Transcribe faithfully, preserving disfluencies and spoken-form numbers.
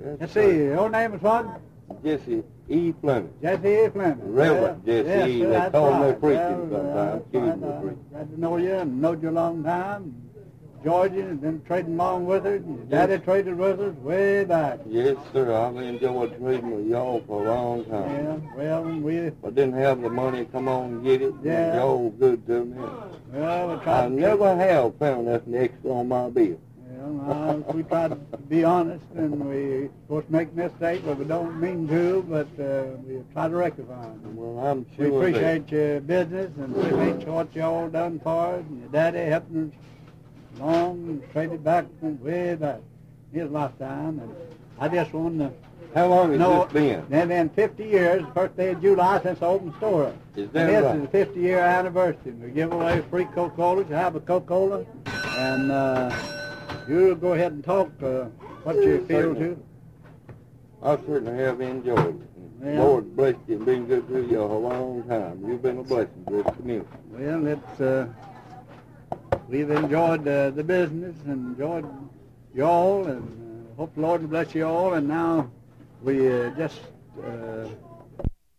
Let's see, your name is what? Jesse E. Fleming. Jesse E. Fleming. Reverend Yeah. Jesse Yes, E. sir, They that's call me right. preaching Well, sometimes. uh, Kidding I- me I- preaching. Glad to know you and knowed you a long time. Enjoyed you and been trading along with her. Your daddy traded with us way back. Yes, sir. I've enjoyed trading with y'all for a long time. Yeah, well, we, If I didn't have the money to come on and get it, Yeah. y'all good to me. well, we I tried to... never have found nothing extra on my bill. Well, uh, we try to be honest, and we, of course, make mistakes, but we don't mean to, but uh, we try to rectify them. Well, I'm We sure appreciate your business and appreciate what you all done for us, and your daddy helping us along and traded back from way back his lifetime. And I just wanted that. How long has No, this been? then been fifty years, the first day of July since I opened the store up. Is that And this right? is the fifty year anniversary. We give away free Coca-Cola. You have a Coca-Cola, and uh, you go ahead and talk uh, what you feel Certainly. to. I certainly have enjoyed it. Yeah. Lord bless you and been good to you a long time. You've been a blessing to this community. Well, it's uh, we've enjoyed uh, the business and enjoyed you all, and uh, hope the Lord will bless you all. And now we uh, just uh,